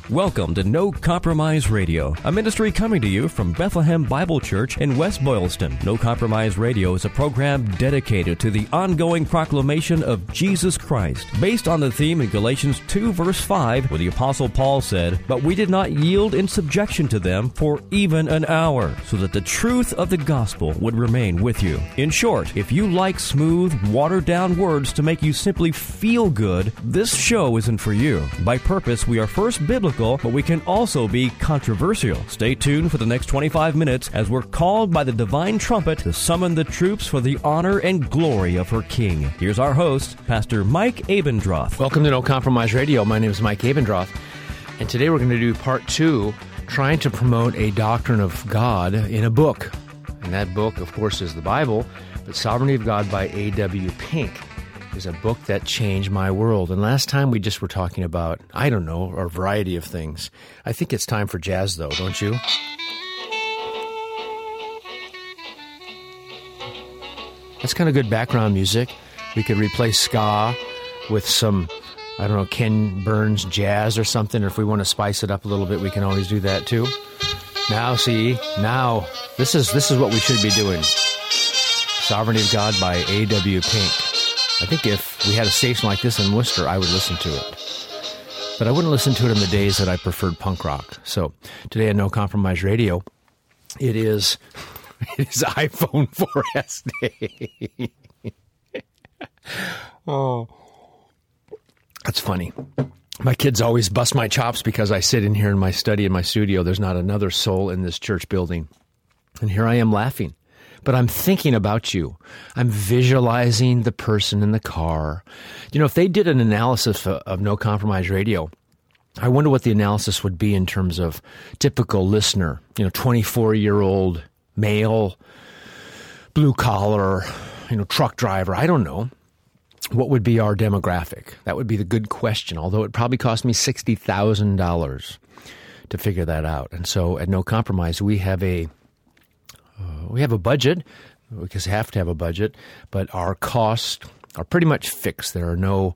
Welcome to No Compromise Radio, a ministry coming to you from Bethlehem Bible Church in West Boylston. No Compromise Radio is a program dedicated to the ongoing proclamation of Jesus Christ, based on the theme in Galatians 2 verse 5, where the Apostle Paul said, "But we did not yield in subjection to them for even an hour, so that the truth of the gospel would remain with you." In short, if you like smooth, watered-down words to make you simply feel good, this show isn't for you. By purpose, we are first biblical, but we can also be controversial. Stay tuned for the next 25 minutes as we're called by the divine trumpet to summon the troops for the honor and glory of her King. Here's our host, Pastor Mike Abendroth. Welcome to No Compromise Radio. My name is Mike Abendroth, and today we're going to do part 2, trying to promote a doctrine of God in a book. And that book, of course, is the Bible, but Sovereignty of God by A.W. Pink is a book that changed my world. And last time we just were talking about, a variety of things. I think it's time for jazz, though, don't you? That's kind of good background music. We could replace ska with some, Ken Burns jazz or something, or if we want to spice it up a little bit, we can always do that too. Now, this is what we should be doing. Sovereignty of God by A.W. Pink. I think if we had a station like this in Worcester, I would listen to it. But I wouldn't listen to it in the days that I preferred punk rock. So today on No Compromise Radio, it is iPhone 4S Day. Oh, that's funny. My kids always bust my chops because I sit in here in my study, in my studio. There's not another soul in this church building. And here I am laughing. But I'm thinking about you. I'm visualizing the person in the car. If they did an analysis of No Compromise Radio, I wonder what the analysis would be in terms of typical listener, 24-year-old male, blue collar, truck driver. I don't know. What would be our demographic? That would be the good question, although it probably cost me $60,000 to figure that out. And so at No Compromise, we have a budget, because we have to have a budget, but our costs are pretty much fixed. There are no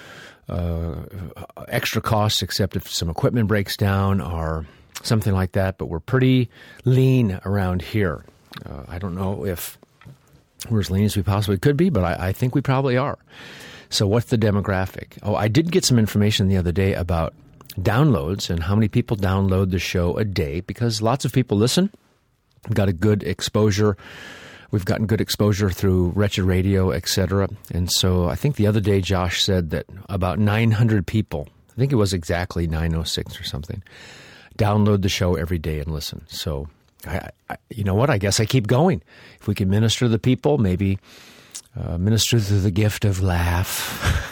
extra costs except if some equipment breaks down or something like that, but we're pretty lean around here. I don't know if we're as lean as we possibly could be, but I think we probably are. So what's the demographic? Oh, I did get some information the other day about downloads and how many people download the show a day, because lots of people listen. We've got a good exposure. We've gotten good exposure through Wretched Radio, etc. And so I think the other day Josh said that about 900 people, I think it was exactly 906 or something, download the show every day and listen. So you know what? I guess I keep going. If we can minister to the people, maybe minister through the gift of laugh.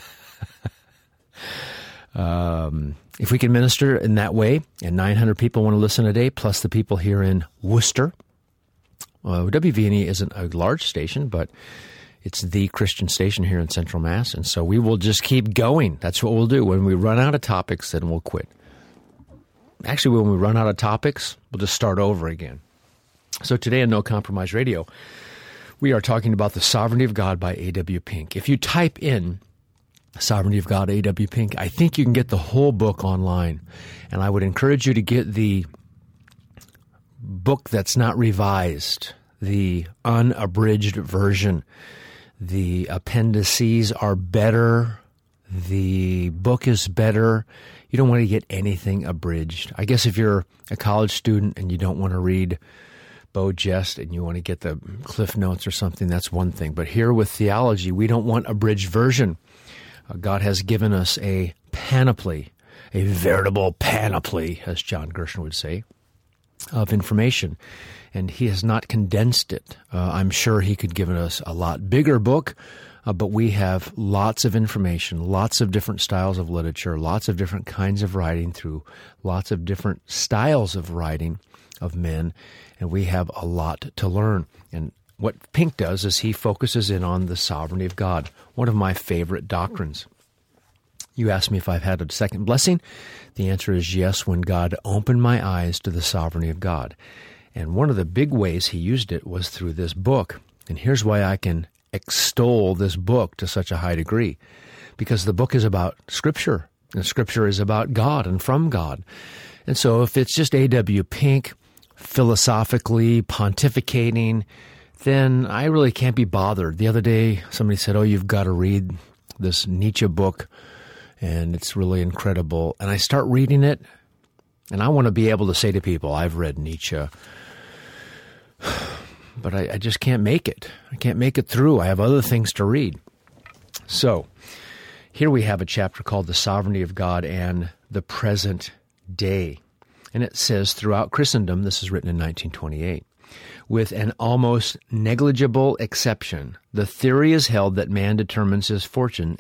If we can minister in that way, and 900 people want to listen a day, plus the people here in Worcester. WVNE isn't a large station, but it's the Christian station here in Central Mass, and so we will just keep going. That's what we'll do. When we run out of topics, then we'll quit. Actually, when we run out of topics, we'll just start over again. So today on No Compromise Radio, we are talking about the Sovereignty of God by A.W. Pink. If you type in Sovereignty of God, A.W. Pink, I think you can get the whole book online. And I would encourage you to get the book that's not revised, the unabridged version. The appendices are better. The book is better. You don't want to get anything abridged. I guess if you're a college student and you don't want to read Beau Geste and you want to get the Cliff Notes or something, that's one thing. But here with theology, we don't want abridged version. God has given us a panoply, a veritable panoply, as John Gershon would say, of information. And he has not condensed it. I'm sure he could give us a lot bigger book, but we have lots of information, lots of different styles of literature, lots of different kinds of writing through lots of different styles of writing of men, and we have a lot to learn. And what Pink does is he focuses in on the sovereignty of God, one of my favorite doctrines. You asked me if I've had a second blessing. The answer is yes, when God opened my eyes to the sovereignty of God. And one of the big ways he used it was through this book. And here's why I can extol this book to such a high degree. Because the book is about Scripture. And Scripture is about God and from God. And so if it's just A.W. Pink philosophically pontificating, then I really can't be bothered. The other day, somebody said, oh, you've got to read this Nietzsche book, and it's really incredible. And I start reading it, and I want to be able to say to people, I've read Nietzsche, but I just can't make it. I can't make it through. I have other things to read. So here we have a chapter called The Sovereignty of God and the Present Day. And it says, throughout Christendom, this is written in 1928, with an almost negligible exception, the theory is held that man determines his fortunes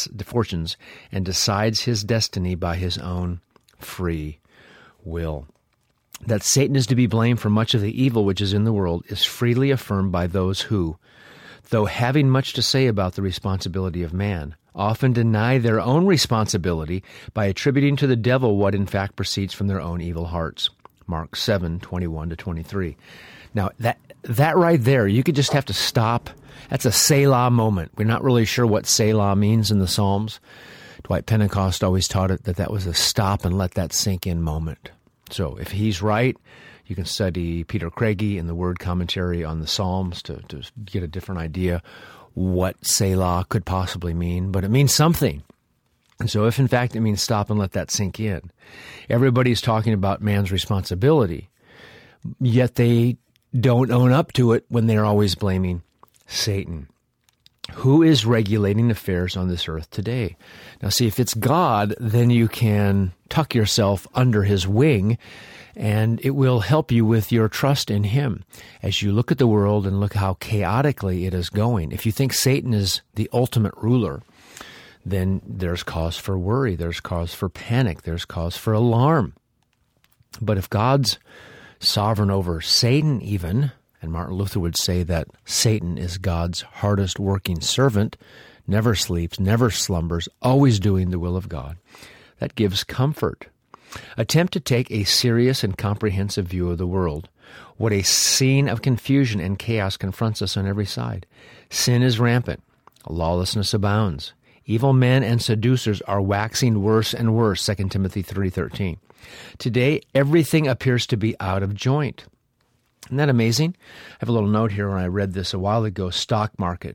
and decides his destiny by his own free will. That Satan is to be blamed for much of the evil which is in the world is freely affirmed by those who, though having much to say about the responsibility of man, often deny their own responsibility by attributing to the devil what in fact proceeds from their own evil hearts. Mark 7:21-23. Now, that right there, you could just have to stop. That's a Selah moment. We're not really sure what Selah means in the Psalms. Dwight Pentecost always taught it that was a stop and let that sink in moment. So if he's right, you can study Peter Craigie in the Word Commentary on the Psalms to get a different idea what Selah could possibly mean, but it means something. And so if in fact it means stop and let that sink in, everybody's talking about man's responsibility, yet they don't own up to it when they're always blaming Satan. Who is regulating affairs on this earth today? Now see, if it's God, then you can tuck yourself under his wing, and it will help you with your trust in him as you look at the world and look how chaotically it is going. If you think Satan is the ultimate ruler, then there's cause for worry, there's cause for panic, there's cause for alarm. But if God's sovereign over Satan even, and Martin Luther would say that Satan is God's hardest working servant, never sleeps, never slumbers, always doing the will of God, that gives comfort. Attempt to take a serious and comprehensive view of the world. What a scene of confusion and chaos confronts us on every side. Sin is rampant. Lawlessness abounds. Evil men and seducers are waxing worse and worse, 2 Timothy 3:13. Today, everything appears to be out of joint. Isn't that amazing? I have a little note here when I read this a while ago, stock market,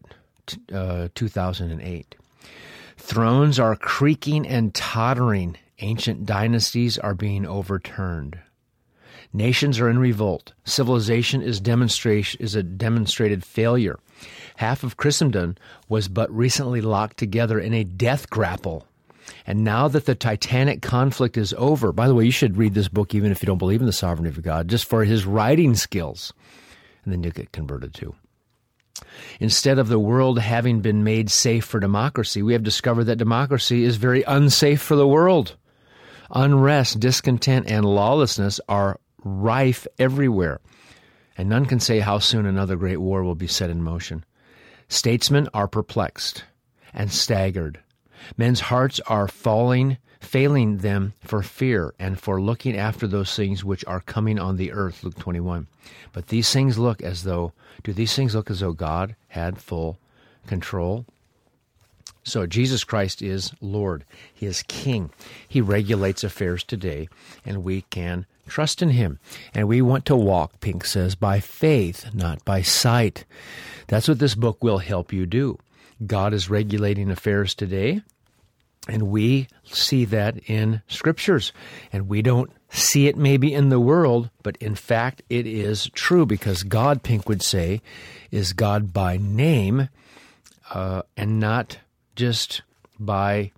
2008. Thrones are creaking and tottering. Ancient dynasties are being overturned. Nations are in revolt. Civilization is a demonstrated failure. Half of Christendom was but recently locked together in a death grapple. And now that the Titanic conflict is over, by the way, you should read this book even if you don't believe in the sovereignty of God, just for his writing skills. And then you'll get converted too. Instead of the world having been made safe for democracy, we have discovered that democracy is very unsafe for the world. Unrest, discontent, and lawlessness are rife everywhere, and none can say how soon another great war will be set in motion. Statesmen are perplexed and staggered. Men's hearts are failing them for fear and for looking after those things which are coming on the earth, Luke 21. But do these things look as though God had full control? So Jesus Christ is Lord. He is King. He regulates affairs today, and we can trust in him. And we want to walk, Pink says, by faith, not by sight. That's what this book will help you do. God is regulating affairs today, and we see that in Scriptures. And we don't see it maybe in the world, but in fact it is true, because God, Pink would say, is God by name, and not just by,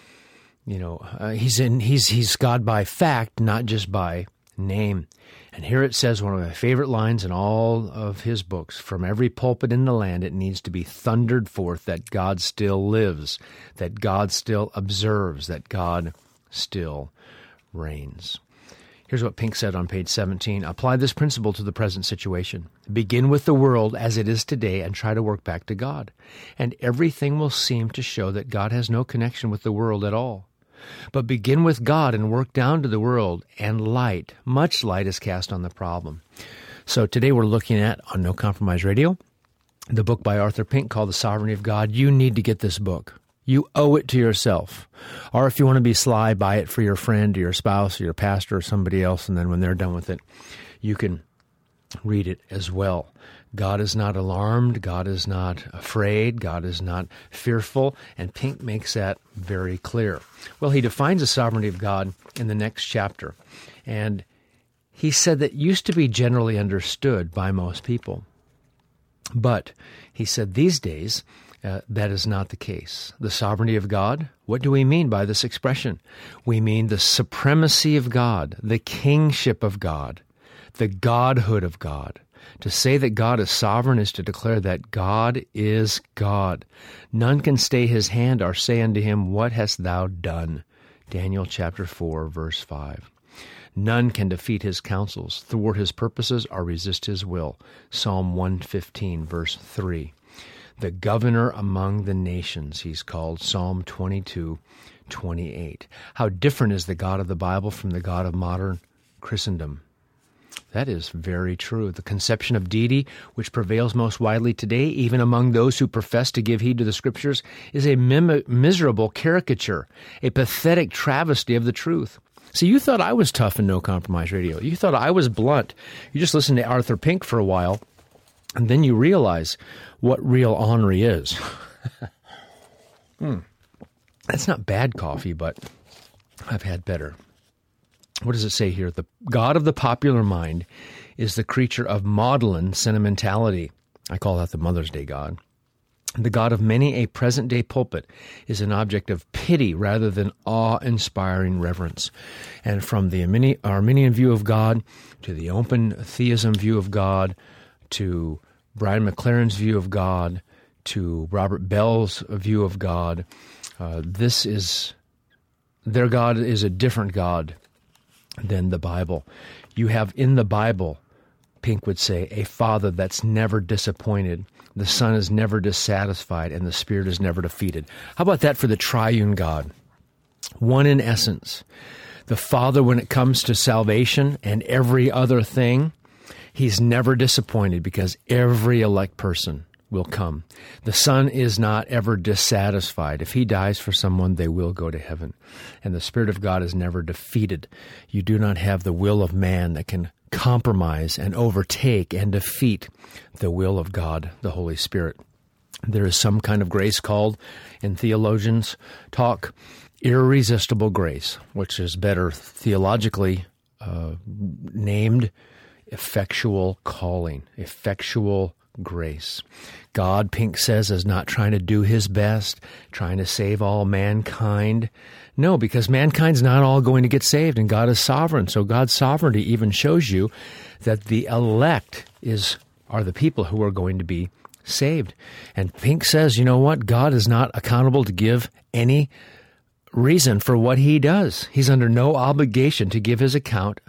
he's God by fact, not just by name. And here it says, one of my favorite lines in all of his books, from every pulpit in the land it needs to be thundered forth that God still lives, that God still observes, that God still reigns. Here's what Pink said on page 17. Apply this principle to the present situation. Begin with the world as it is today and try to work back to God. And everything will seem to show that God has no connection with the world at all. But begin with God and work down to the world, and light, much light, is cast on the problem. So today we're looking at, on No Compromise Radio, the book by Arthur Pink called The Sovereignty of God. You need to get this book. You owe it to yourself. Or if you want to be sly, buy it for your friend or your spouse or your pastor or somebody else, and then when they're done with it, you can read it as well. God is not alarmed. God is not afraid. God is not fearful. And Pink makes that very clear. Well, he defines the sovereignty of God in the next chapter. And he said that used to be generally understood by most people. But he said these days, that is not the case. The sovereignty of God, what do we mean by this expression? We mean the supremacy of God, the kingship of God, the godhood of God. To say that God is sovereign is to declare that God is God. None can stay his hand or say unto him, what hast thou done? Daniel chapter 4, verse 5. None can defeat his counsels, thwart his purposes, or resist his will. Psalm 115, verse 3. The governor among the nations, he's called, Psalm 22, 28. How different is the God of the Bible from the God of modern Christendom? That is very true. The conception of deity, which prevails most widely today, even among those who profess to give heed to the Scriptures, is a miserable caricature, a pathetic travesty of the truth. See, you thought I was tough in No Compromise Radio. You thought I was blunt. You just listened to Arthur Pink for a while, and then you realize what real ornery is. That's not bad coffee, but I've had better. What does it say here? The God of the popular mind is the creature of maudlin sentimentality. I call that the Mother's Day God. The God of many a present-day pulpit is an object of pity rather than awe-inspiring reverence. And from the Arminian view of God to the open theism view of God to Brian McLaren's view of God to Robert Bell's view of God, their God is a different God than the Bible. You have in the Bible, Pink would say, a Father that's never disappointed, the Son is never dissatisfied, and the Spirit is never defeated. How about that for the triune God? One in essence. The Father, when it comes to salvation and every other thing, he's never disappointed because every elect person will come. The Son is not ever dissatisfied. If he dies for someone, they will go to heaven. And the Spirit of God is never defeated. You do not have the will of man that can compromise and overtake and defeat the will of God, the Holy Spirit. There is some kind of grace called, in theologians' talk, irresistible grace, which is better theologically named effectual calling, effectual grace. God, Pink says, is not trying to do his best, trying to save all mankind. No, because mankind's not all going to get saved, and God is sovereign. So God's sovereignty even shows you that the elect are the people who are going to be saved. And Pink says, you know what? God is not accountable to give any reason for what he does. He's under no obligation to give an account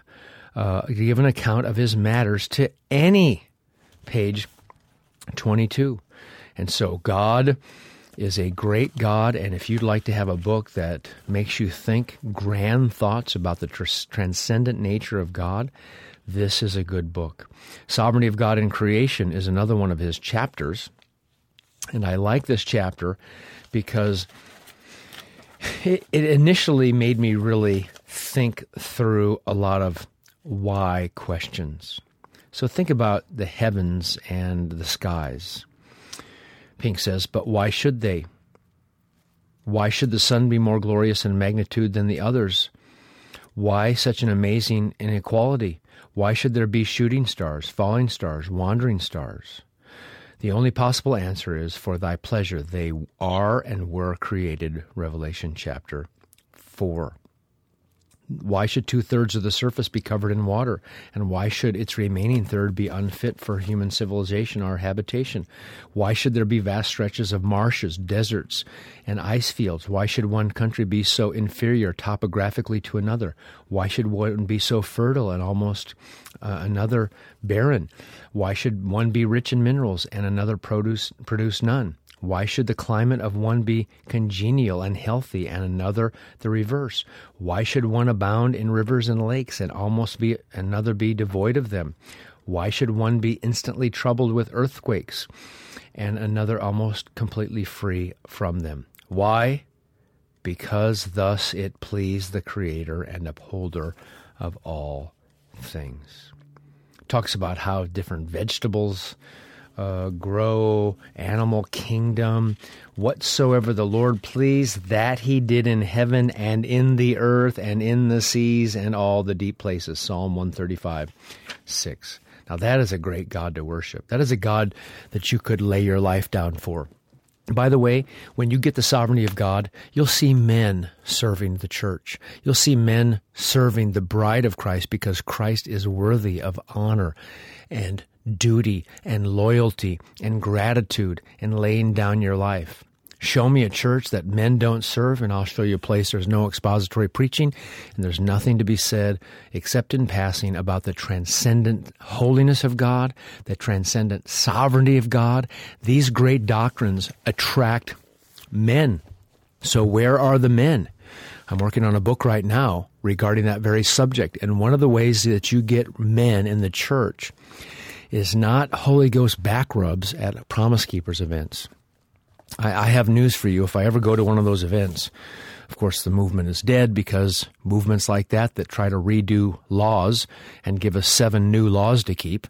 of his matters to any. Page 22. And so God is a great God, and if you'd like to have a book that makes you think grand thoughts about the transcendent nature of God, this is a good book. Sovereignty of God in Creation is another one of his chapters, and I like this chapter because it initially made me really think through a lot of why questions. So think about the heavens and the skies. Pink says, but why should they? Why should the sun be more glorious in magnitude than the others? Why such an amazing inequality? Why should there be shooting stars, falling stars, wandering stars? The only possible answer is, for thy pleasure they are and were created, Revelation chapter 4. Why should 2/3 of the surface be covered in water? And why should its remaining third be unfit for human civilization or habitation? Why should there be vast stretches of marshes, deserts, and ice fields? Why should one country be so inferior topographically to another? Why should one be so fertile and almost another barren? Why should one be rich in minerals and another produce none? Why should the climate of one be congenial and healthy and another the reverse? Why should one abound in rivers and lakes and another be devoid of them? Why should one be instantly troubled with earthquakes and another almost completely free from them? Why? Because thus it pleased the Creator and upholder of all things. Talks about how different vegetables grow, animal kingdom, whatsoever the Lord pleased, that he did in heaven and in the earth and in the seas and all the deep places. Psalm 135:6. Now that is a great God to worship. That is a God that you could lay your life down for. By the way, when you get the sovereignty of God, you'll see men serving the church. You'll see men serving the bride of Christ because Christ is worthy of honor and duty and loyalty and gratitude and laying down your life. Show me a church that men don't serve, and I'll show you a place there's no expository preaching, and there's nothing to be said except in passing about the transcendent holiness of God, the transcendent sovereignty of God. These great doctrines attract men. So where are the men? I'm working on a book right now regarding that very subject, and one of the ways that you get men in the church is not Holy Ghost back rubs at Promise Keepers events. I have news for you. If I ever go to one of those events, of course the movement is dead because movements like that try to redo laws and give us 7 new laws to keep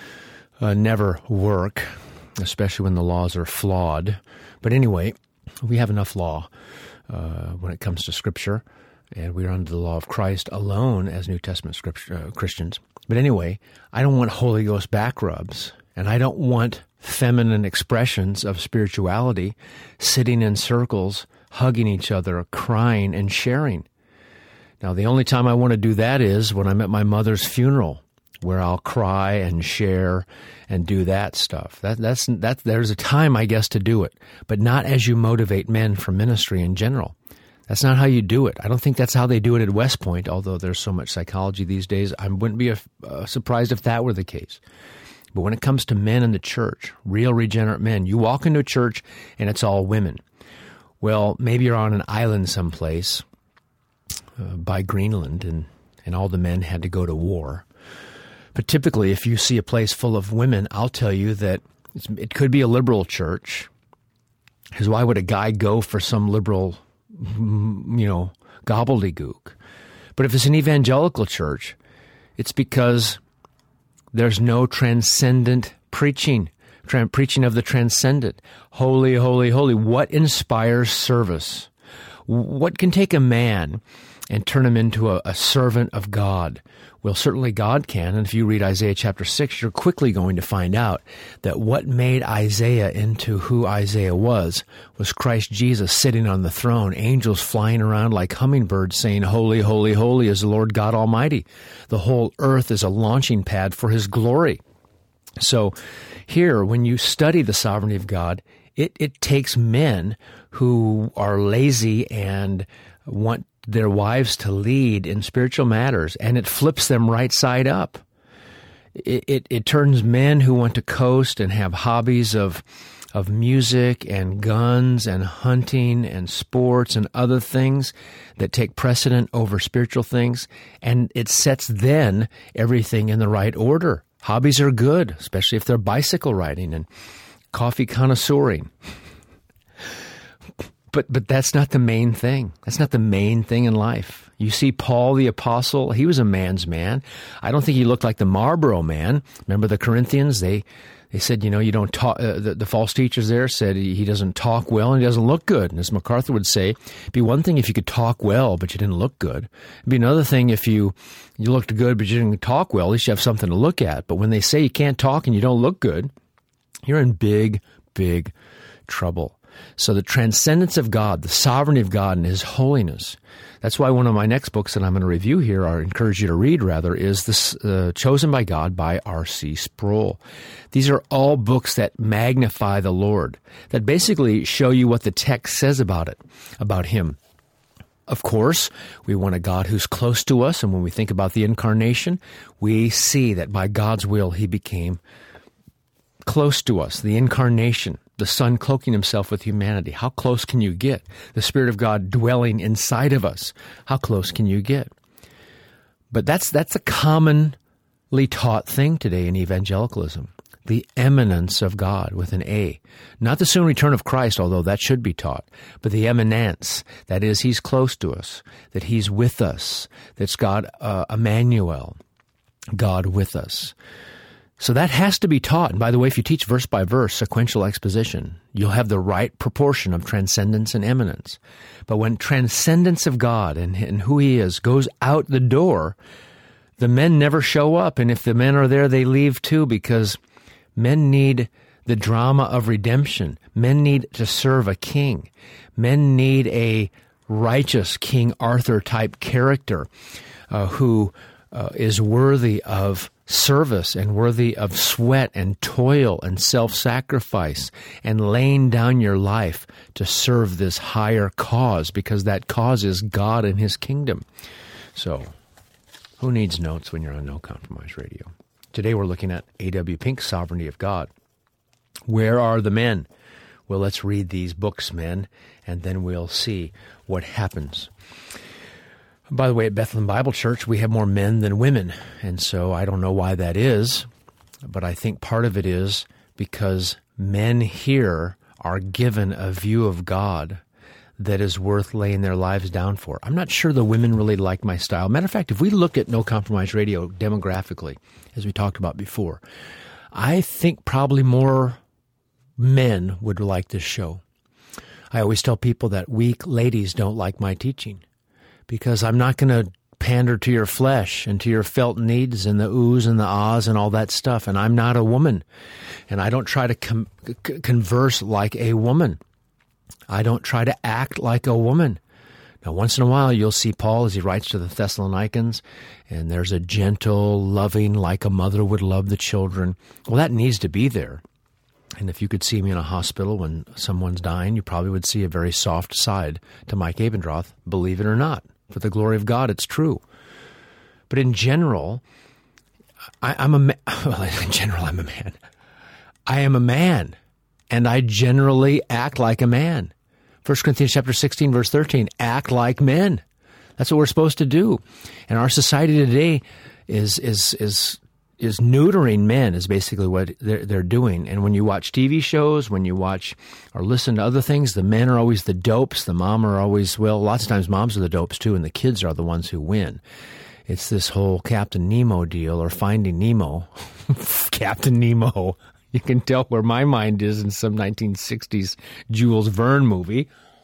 never work, especially when the laws are flawed. But anyway, we have enough law when it comes to Scripture, and we are under the law of Christ alone as New Testament Christians. But anyway, I don't want Holy Ghost back rubs, and I don't want feminine expressions of spirituality sitting in circles, hugging each other, crying and sharing. Now, the only time I want to do that is when I'm at my mother's funeral, where I'll cry and share and do that stuff. There's a time, I guess, to do it, but not as you motivate men for ministry in general. That's not how you do it. I don't think that's how they do it at West Point, although there's so much psychology these days. I wouldn't be surprised if that were the case. But when it comes to men in the church, real regenerate men, you walk into a church and it's all women. Well, maybe you're on an island someplace by Greenland and all the men had to go to war. But typically, if you see a place full of women, I'll tell you that it could be a liberal church. Because why would a guy go for some liberal, gobbledygook? But if it's an evangelical church, it's because there's no transcendent preaching of the transcendent. Holy, holy, holy. What inspires service? What can take a man and turn him into a servant of God? Well, certainly God can. And if you read Isaiah chapter 6, you're quickly going to find out that what made Isaiah into who Isaiah was Christ Jesus sitting on the throne, angels flying around like hummingbirds saying, holy, holy, holy is the Lord God Almighty. The whole earth is a launching pad for his glory. So here, when you study the sovereignty of God, it takes men who are lazy and want their wives to lead in spiritual matters, and it flips them right side up. It turns men who want to coast and have hobbies of music and guns and hunting and sports and other things that take precedent over spiritual things, and it sets then everything in the right order. Hobbies are good, especially if they're bicycle riding and coffee connoisseuring. But that's not the main thing. That's not the main thing in life. You see Paul the Apostle, he was a man's man. I don't think he looked like the Marlboro man. Remember the Corinthians? They said, you don't talk, the false teachers there said he doesn't talk well and he doesn't look good. And as MacArthur would say, it'd be one thing if you could talk well, but you didn't look good. It'd be another thing if you looked good, but you didn't talk well. At least you have something to look at. But when they say you can't talk and you don't look good, you're in big, big trouble. So the transcendence of God, the sovereignty of God and his holiness. That's why one of my next books that I'm going to review here, or encourage you to read rather, is this Chosen by God by R.C. Sproul. These are all books that magnify the Lord, that basically show you what the text says about him. Of course, we want a God who's close to us, and when we think about the incarnation, we see that by God's will he became close to us, the incarnation. The Son cloaking himself with humanity. How close can you get? The Spirit of God dwelling inside of us. How close can you get? But that's a commonly taught thing today in evangelicalism. the eminence of God with an A. Not the soon return of Christ, although that should be taught, but the eminence. That is, He's close to us, that He's with us, that's God, Emmanuel, God with us. So that has to be taught. And by the way, if you teach verse by verse, sequential exposition, you'll have the right proportion of transcendence and eminence. But when transcendence of God and who He is goes out the door, the men never show up. And if the men are there, they leave too, because men need the drama of redemption. Men need to serve a king. Men need a righteous King Arthur type character who is worthy of service and worthy of sweat and toil and self-sacrifice and laying down your life to serve this higher cause, because that cause is God and His kingdom. So, who needs notes when you're on No Compromise Radio? Today we're looking at A.W. Pink's Sovereignty of God. Where are the men? Well, let's read these books, men, and then we'll see what happens. By the way, at Bethlehem Bible Church, we have more men than women, and so I don't know why that is, but I think part of it is because men here are given a view of God that is worth laying their lives down for. I'm not sure the women really like my style. Matter of fact, if we look at No Compromise Radio demographically, as we talked about before, I think probably more men would like this show. I always tell people that weak ladies don't like my teaching, because I'm not going to pander to your flesh and to your felt needs and the oohs and the ahs and all that stuff. And I'm not a woman. And I don't try to converse like a woman. I don't try to act like a woman. Now, once in a while, you'll see Paul as he writes to the Thessalonians, and there's a gentle, loving, like a mother would love the children. Well, that needs to be there. And if you could see me in a hospital when someone's dying, you probably would see a very soft side to Mike Abendroth, believe it or not. For the glory of God, it's true. But in general, I'm a man. Well, in general, I'm a man. I am a man, and I generally act like a man. 1 Corinthians chapter 16, verse 13, act like men. That's what we're supposed to do. And our society today is neutering men, is basically what they're doing. And when you watch TV shows, when you watch or listen to other things, the men are always the dopes. The mom are always, well, lots of times moms are the dopes too, and the kids are the ones who win. It's this whole Captain Nemo deal, or Finding Nemo. Captain Nemo. You can tell where my mind is in some 1960s Jules Verne movie.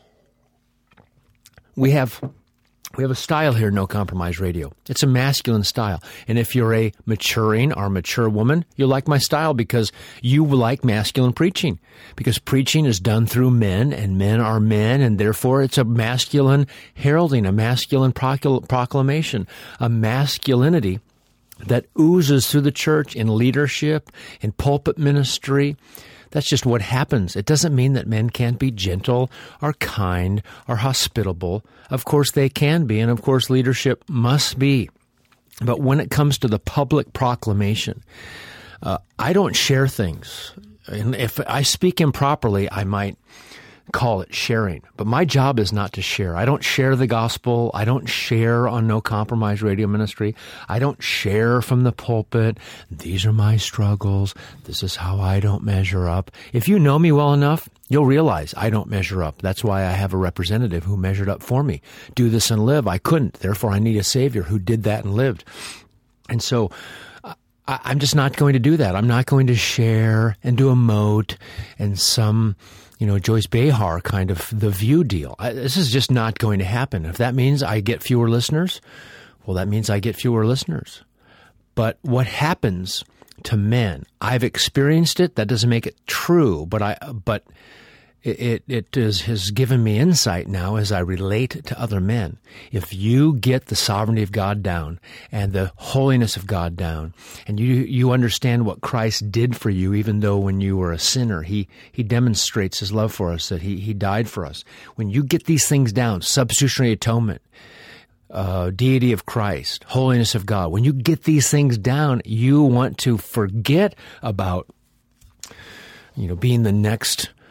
We have a style here, No Compromise Radio. It's a masculine style. And if you're a maturing or mature woman, you'll like my style because you like masculine preaching. Because preaching is done through men, and men are men, and therefore it's a masculine heralding, a masculine proclamation, a masculinity that oozes through the church in leadership, in pulpit ministry. That's just what happens. It doesn't mean that men can't be gentle or kind or hospitable. Of course they can be, and of course leadership must be. But when it comes to the public proclamation, I don't share things. And if I speak improperly, I might call it sharing. But my job is not to share. I don't share the gospel. I don't share on No Compromise Radio Ministry. I don't share from the pulpit. These are my struggles. This is how I don't measure up. If you know me well enough, you'll realize I don't measure up. That's why I have a representative who measured up for me. Do this and live. I couldn't. Therefore, I need a Savior who did that and lived. And so I'm just not going to do that. I'm not going to share and do a moat and some Joyce Behar kind of The View deal. This is just not going to happen. If that means I get fewer listeners, well, that means I get fewer listeners. But what happens to men, I've experienced it. That doesn't make it true, but it has given me insight now as I relate to other men. If you get the sovereignty of God down and the holiness of God down, and you understand what Christ did for you, even though when you were a sinner, he demonstrates his love for us, that he died for us. When you get these things down, substitutionary atonement, deity of Christ, holiness of God, when you get these things down, you want to forget about being the next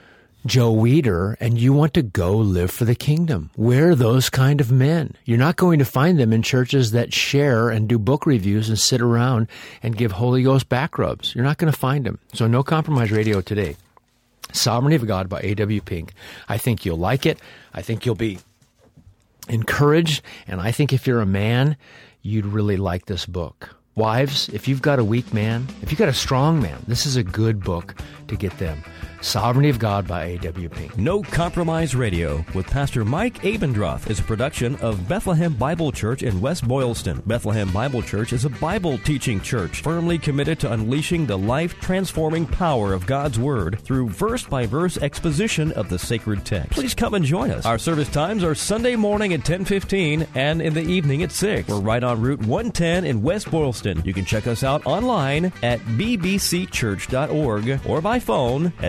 Joe Weider and you want to go live for the kingdom. We're those kind of men. You're not going to find them in churches that share and do book reviews and sit around and give Holy Ghost back rubs. You're not going to find them. So No Compromise Radio today. Sovereignty of God by A.W. Pink. I think you'll like it. I think you'll be encouraged. And I think if you're a man, you'd really like this book. Wives, if you've got a weak man, if you've got a strong man, this is a good book to get them. Sovereignty of God by A.W. Pink. No Compromise Radio with Pastor Mike Abendroth is a production of Bethlehem Bible Church in West Boylston. Bethlehem Bible Church is a Bible teaching church firmly committed to unleashing the life-transforming power of God's Word through verse-by-verse exposition of the sacred text. Please come and join us. Our service times are Sunday morning at 10:15 and in the evening at 6. We're right on Route 110 in West Boylston. You can check us out online at bbcchurch.org or by phone at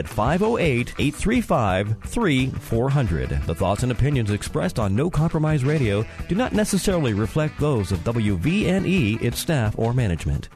508-835-3400. The thoughts and opinions expressed on No Compromise Radio do not necessarily reflect those of WVNE, its staff, or management.